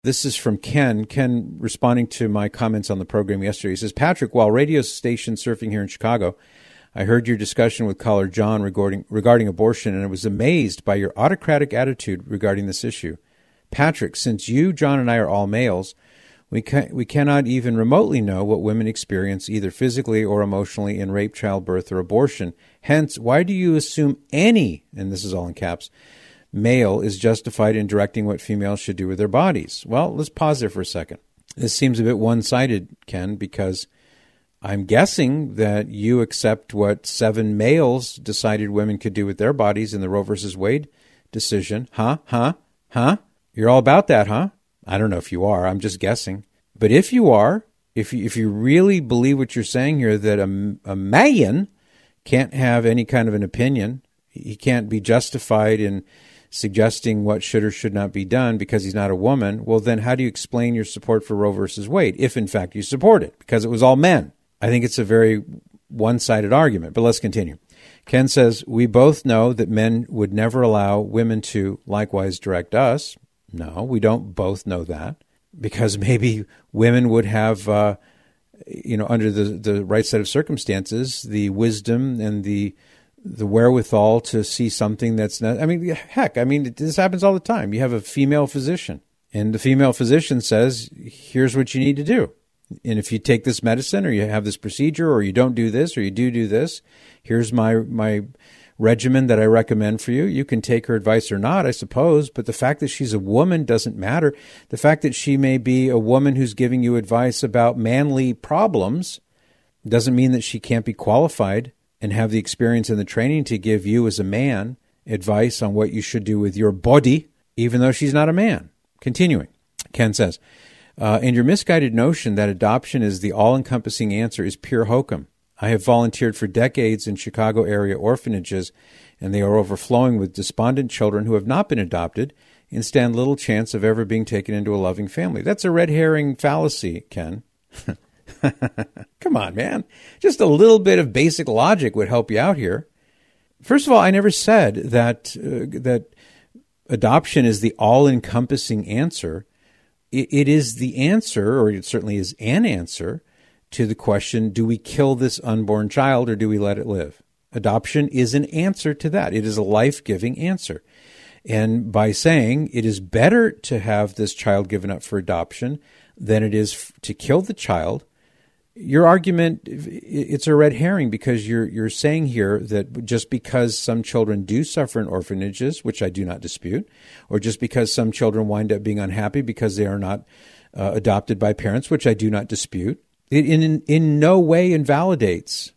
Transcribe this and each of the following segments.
This is from Ken. Ken responding to my comments on the program yesterday. He says, Patrick, while radio station surfing here in Chicago, I heard your discussion with caller John regarding abortion, and I was amazed by your autocratic attitude regarding this issue. Patrick, since you, John, and I are all males, we cannot even remotely know what women experience either physically or emotionally in rape, childbirth, or abortion. Hence, why do you assume any, and this is all in caps, male is justified in directing what females should do with their bodies? Well, let's pause there for a second. This seems a bit one-sided, Ken, because I'm guessing that you accept what 7 males decided women could do with their bodies in the Roe versus Wade decision. Huh? You're all about that, huh? I don't know if you are. I'm just guessing. But if you are, if you really believe what you're saying here, that a man can't have any kind of an opinion, he can't be justified in suggesting what should or should not be done because he's not a woman, well, then how do you explain your support for Roe versus Wade, if in fact you support it, because it was all men? I think it's a very one-sided argument, but let's continue. Ken says, we both know that men would never allow women to likewise direct us. No, we don't both know that, because maybe women would have, under the right set of circumstances, the wisdom and the wherewithal to see something that's not, this happens all the time. You have a female physician, and the female physician says, here's what you need to do. And if you take this medicine or you have this procedure or you don't do this or you do this, here's my regimen that I recommend for you. You can take her advice or not, I suppose, but the fact that she's a woman doesn't matter. The fact that she may be a woman who's giving you advice about manly problems doesn't mean that she can't be qualified and have the experience and the training to give you as a man advice on what you should do with your body, even though she's not a man. Continuing, Ken says, and your misguided notion that adoption is the all-encompassing answer is pure hokum. I have volunteered for decades in Chicago area orphanages, and they are overflowing with despondent children who have not been adopted and stand little chance of ever being taken into a loving family. That's a red herring fallacy, Ken. Come on, man. Just a little bit of basic logic would help you out here. First of all, I never said that adoption is the all-encompassing answer. It is the answer, or it certainly is an answer, to the question, do we kill this unborn child or do we let it live? Adoption is an answer to that. It is a life-giving answer. And by saying it is better to have this child given up for adoption than it is to kill the child, your argument, it's a red herring, because you're saying here that just because some children do suffer in orphanages, which I do not dispute, or just because some children wind up being unhappy because they are not adopted by parents, which I do not dispute, it in no way invalidates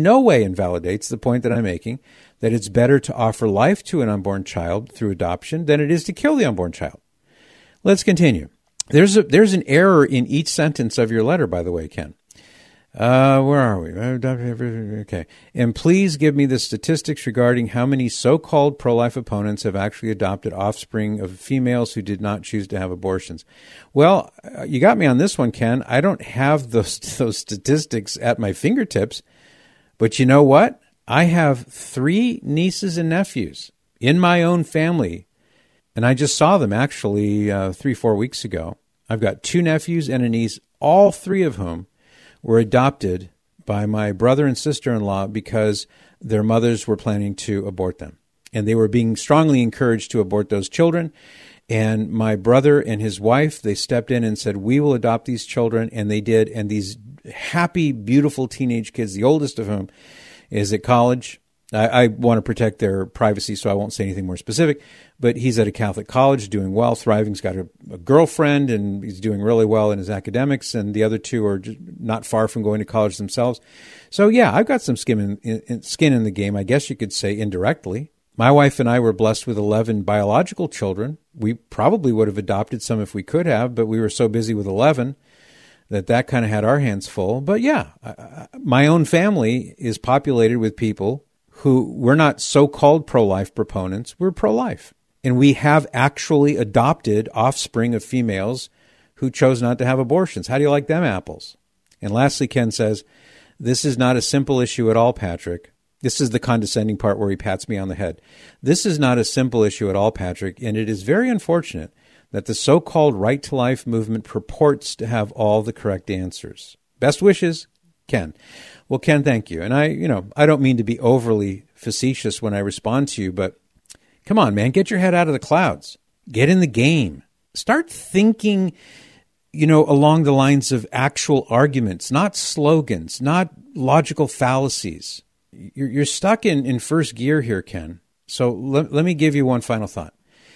the point that I'm making, that it's better to offer life to an unborn child through adoption than it is to kill the unborn child. Let's continue. There's an error in each sentence of your letter, by the way, Ken. Where are we? Okay. And please give me the statistics regarding how many so-called pro-life opponents have actually adopted offspring of females who did not choose to have abortions. Well, you got me on this one, Ken. I don't have those statistics at my fingertips, but you know what? I have 3 nieces and nephews in my own family, and I just saw them actually 3-4 weeks ago. I've got 2 nephews and a niece, all 3 of whom were adopted by my brother and sister-in-law because their mothers were planning to abort them. And they were being strongly encouraged to abort those children. And my brother and his wife, they stepped in and said, we will adopt these children. And they did. And these happy, beautiful teenage kids, the oldest of whom is at college. I want to protect their privacy, so I won't say anything more specific. But he's at a Catholic college, doing well, thriving. He's got a girlfriend, and he's doing really well in his academics. And the other 2 are not far from going to college themselves. So, yeah, I've got some skin in the game, I guess you could say, indirectly. My wife and I were blessed with 11 biological children. We probably would have adopted some if we could have, but we were so busy with 11 that kind of had our hands full. But, yeah, my own family is populated with people who we're not so-called pro-life proponents, we're pro-life. And we have actually adopted offspring of females who chose not to have abortions. How do you like them apples? And lastly, Ken says, this is not a simple issue at all, Patrick. This is the condescending part where he pats me on the head. This is not a simple issue at all, Patrick, and it is very unfortunate that the so-called right to life movement purports to have all the correct answers. Best wishes, Ken. Well, Ken, thank you. And I don't mean to be overly facetious when I respond to you, but come on, man, get your head out of the clouds. Get in the game. Start thinking, along the lines of actual arguments, not slogans, not logical fallacies. You're stuck in first gear here, Ken. So let me give you one final thought.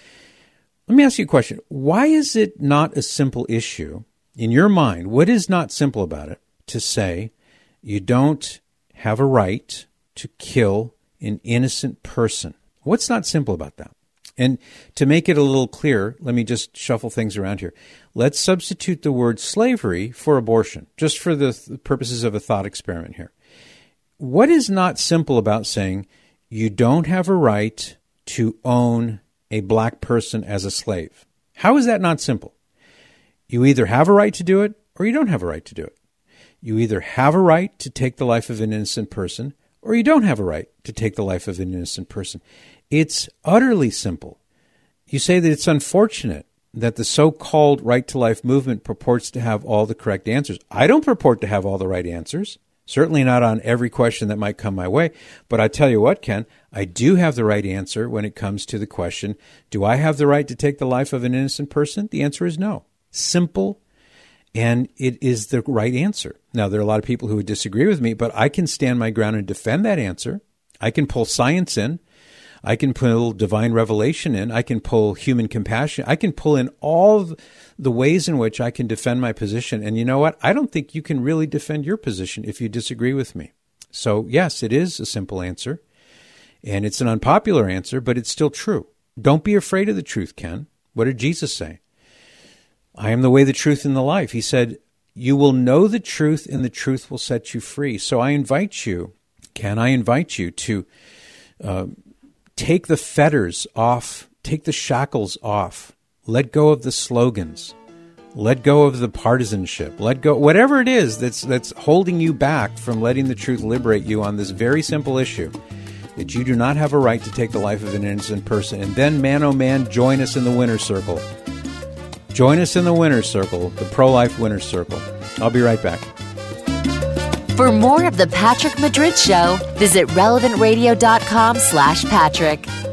Let me ask you a question. Why is it not a simple issue in your mind? What is not simple about it to say you don't have a right to kill an innocent person? What's not simple about that? And to make it a little clearer, let me just shuffle things around here. Let's substitute the word slavery for abortion, just for the purposes of a thought experiment here. What is not simple about saying you don't have a right to own a black person as a slave? How is that not simple? You either have a right to do it or you don't have a right to do it. You either have a right to take the life of an innocent person or you don't have a right to take the life of an innocent person. It's utterly simple. You say that it's unfortunate that the so-called right to life movement purports to have all the correct answers. I don't purport to have all the right answers. Certainly not on every question that might come my way. But I tell you what, Ken, I do have the right answer when it comes to the question, do I have the right to take the life of an innocent person? The answer is no. Simple, and it is the right answer. Now, there are a lot of people who would disagree with me, but I can stand my ground and defend that answer. I can pull science in. I can pull divine revelation in. I can pull human compassion. I can pull in all the ways in which I can defend my position. And you know what? I don't think you can really defend your position if you disagree with me. So yes, it is a simple answer. And it's an unpopular answer, but it's still true. Don't be afraid of the truth, Ken. What did Jesus say? I am the way, the truth, and the life. He said, you will know the truth and the truth will set you free. So I invite you, Ken, to take the fetters off, take the shackles off, let go of the slogans, let go of the partisanship, let go, whatever it is that's holding you back from letting the truth liberate you on this very simple issue, that you do not have a right to take the life of an innocent person. And then, man, oh man, join us in the winner's circle. Join us in the winner's circle, the pro-life winner's circle. I'll be right back. For more of The Patrick Madrid Show, visit relevantradio.com/Patrick.